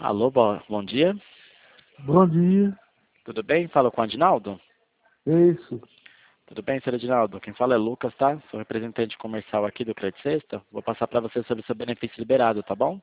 Alô, bom dia. Bom dia. Tudo bem? Fala com o Adinaldo? É isso. Tudo bem, senhor Adinaldo? Quem fala é Lucas, tá? Sou representante comercial aqui do Credit Sexta. Vou passar para você sobre o seu benefício liberado, tá bom?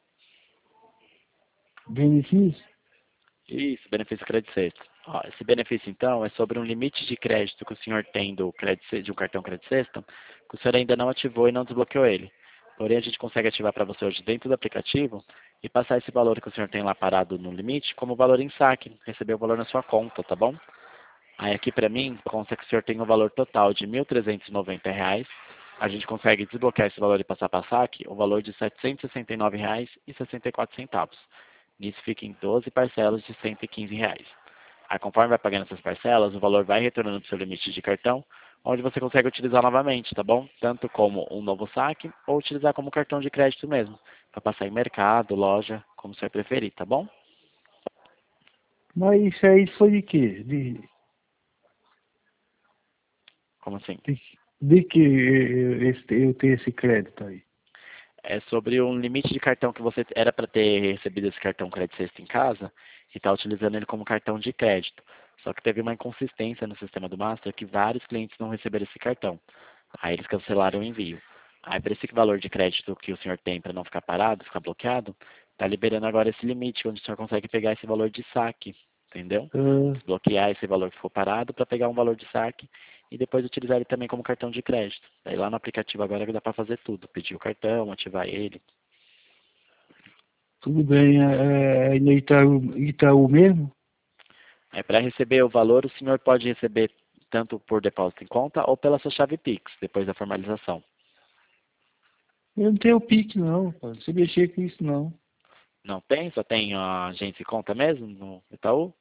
Benefício? Isso, benefício Credit Sexta. Ó, esse benefício, então, é sobre um limite de crédito que o senhor tem do de um cartão Credit Sexta, que o senhor ainda não ativou e não desbloqueou ele. Porém, a gente consegue ativar para você hoje dentro do aplicativo e passar esse valor que o senhor tem lá parado no limite como valor em saque, receber o valor na sua conta, tá bom? Aí aqui para mim, consta que o senhor tem um valor total de R$ 1.390. A gente consegue desbloquear esse valor e passar para saque o valor de R$ 769,64. Nisso fica em 12 parcelas de R$ 115. Aí conforme vai pagando essas parcelas, o valor vai retornando para o seu limite de cartão, onde você consegue utilizar novamente, tá bom? Tanto como um novo saque ou utilizar como cartão de crédito mesmo, para passar em mercado, loja, como você preferir, tá bom? Mas isso aí foi de quê? Como assim? De, de que eu tenho esse crédito aí? É sobre um limite de cartão que você era para ter recebido esse cartão Credit Sexta em casa e está utilizando ele como cartão de crédito. Só que teve uma inconsistência no sistema do Master que vários clientes não receberam esse cartão. Aí eles cancelaram o envio. Aí para esse valor de crédito que o senhor tem para não ficar parado, ficar bloqueado, está liberando agora esse limite, onde o senhor consegue pegar esse valor de saque, entendeu? Ah, Desbloquear esse valor que ficou parado para pegar um valor de saque e depois utilizar ele também como cartão de crédito. Aí lá no aplicativo agora dá para fazer tudo, pedir o cartão, ativar ele. tudo bem. É no Itaú mesmo? Aí para receber o valor, o senhor pode receber tanto por depósito em conta ou pela sua chave Pix, depois da formalização. Eu não tenho Pix não, pô. Não sei mexer com isso não. Não tem? Só tem a agência e conta mesmo no Itaú?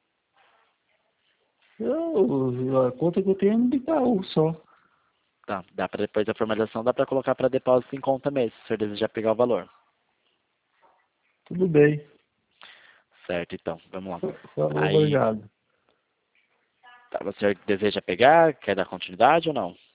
A conta que eu tenho é no Itaú só. Tá, dá para depois da formalização, dá para colocar para depósito em conta mesmo, se o senhor desejar pegar o valor. Tudo bem. Certo, então, vamos lá. Aí, Obrigado. tá, o senhor deseja pegar? Quer dar continuidade ou não?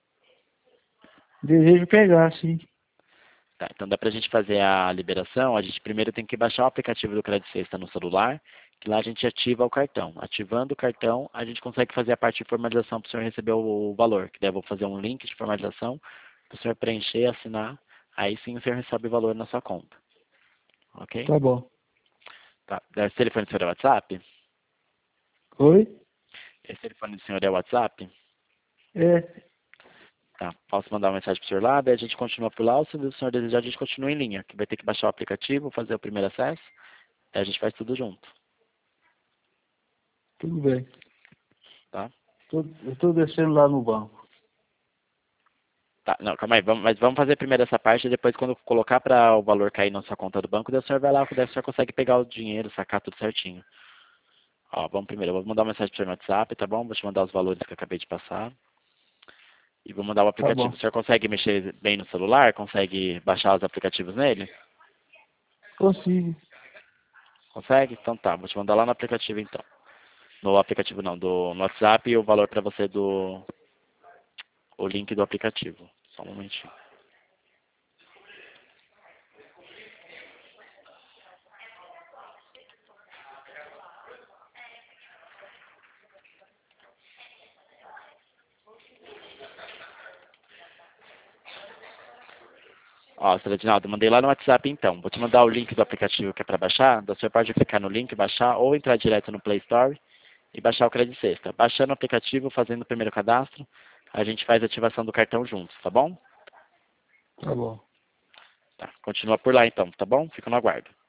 Desejo pegar, sim. Tá, então dá pra gente fazer a liberação, a gente primeiro tem que baixar o aplicativo do Credit Sexta no celular, que lá a gente ativa o cartão. Ativando o cartão, a gente consegue fazer a parte de formalização para o senhor receber o valor, que daí eu vou fazer um link de formalização para o senhor preencher, assinar, aí sim o senhor recebe o valor na sua conta. Ok? Tá bom. Tá. Esse telefone do senhor é WhatsApp? Oi? Esse telefone do senhor é WhatsApp? É. Tá. Posso mandar uma mensagem para o senhor lá, daí a gente continua por lá, ou se o senhor desejar, a gente continua em linha, que vai ter que baixar o aplicativo, fazer o primeiro acesso, daí a gente faz tudo junto. Tudo bem. Tá? Eu estou descendo lá no banco. Tá, não, calma aí, mas vamos fazer primeiro essa parte, e depois quando colocar para o valor cair na sua conta do banco, daí o senhor vai lá, daí o senhor consegue pegar o dinheiro, sacar tudo certinho. Ó, vamos primeiro, eu vou mandar uma mensagem para o senhor no WhatsApp, tá bom? Vou te mandar os valores que eu acabei de passar. E vou mandar o Tá aplicativo. O bom. senhor consegue mexer bem no celular? Consegue baixar os aplicativos nele? Consigo. Consegue? Então tá, vou te mandar lá no aplicativo então. No aplicativo não, no WhatsApp e o valor para você o link do aplicativo. Só um momentinho. Ó, seu Edinaldo, mandei lá no WhatsApp então. Vou te mandar o link do aplicativo que é para baixar. Então você pode clicar no link, baixar ou entrar direto no Play Store e baixar o Credit Sexta. Baixando o aplicativo, fazendo o primeiro cadastro, a gente faz a ativação do cartão juntos, tá bom? Tá bom. Tá, continua por lá então, tá bom? Fico no aguardo.